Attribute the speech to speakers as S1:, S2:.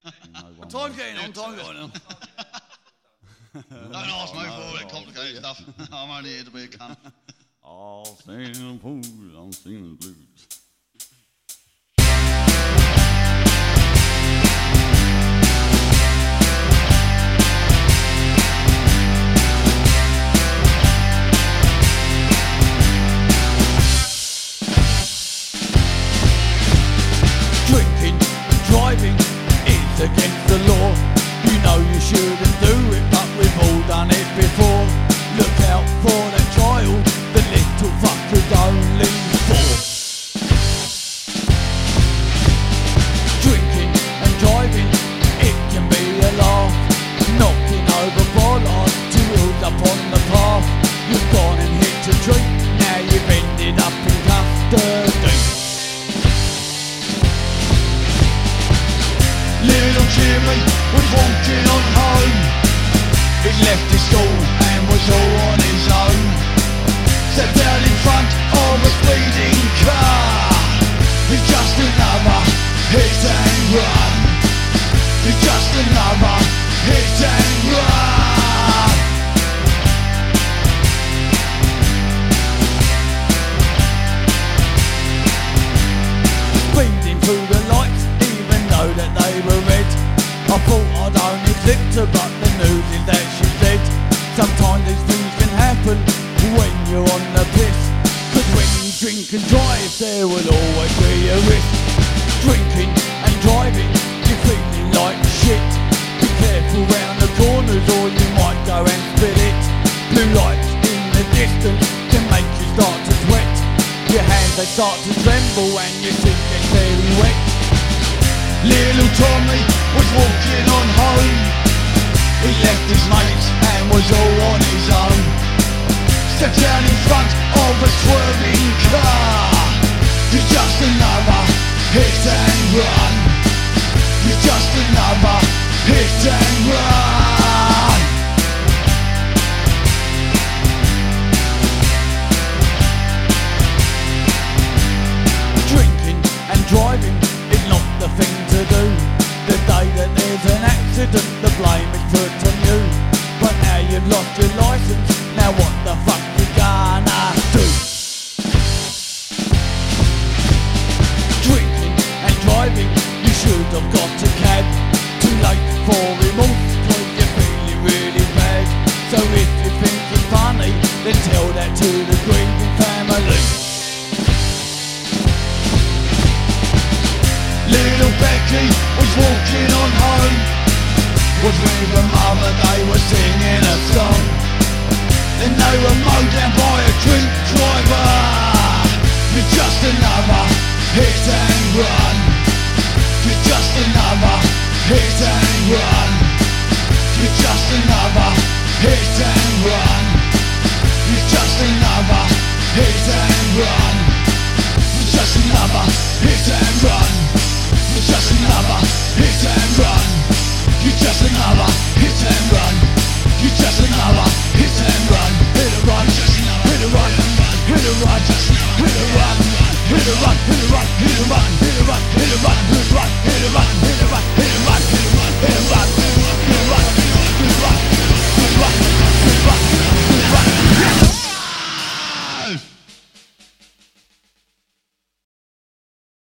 S1: Time's getting on, time going on.
S2: Don't ask me for all that complicated stuff. I'm only here to be a cunt.
S1: I'll stand in the pool, I'm singing the blues. Drinking, driving is against the law. You know you shouldn't do it, but we've all done it before. Look out for that child, the little fucker's only 4. Drinking and driving, it can be a laugh. Knocking over bollards to wheels up on the path. You've gone and hit a tree, now you've ended up in custody.
S2: Little Jimmy was walking on home. He left his school and was all on his own. Stepped out in front of a speeding car. He's just another hit and run. He's just another hit and run.
S1: Speeding through the lights, even though that they were red. I thought I'd only clipped her, but the news is that she's dead. Sometimes these things can happen when you're on the piss. Cause when you drink and drive, there will always be a risk. Drinking and driving, you're feeling like shit. Be careful round the corners or you might go and spit it. Blue lights in the distance can make you start to sweat. Your hands they start to tremble and your feet get very wet.
S2: Little Tommy was walking on home. He left his mates and was all on his own. Stepped out in front of a swerving car. You're just another hit and run. You're just another hit and run.
S1: Drinking and driving is not the thing to do. The day that there's an accident, the blame is put on you. But now you've lost your license, now what the fuck you gonna do? Drinking and driving, you should have got a cab. Too late for remorse, cause you're feeling really bad. So if you think it's funny, then tell that to the grieving family.
S2: Little Becky was walking on home. Was with her mother, they were singing a song. Then they were mowed down by a drink driver. You're just another hit and run.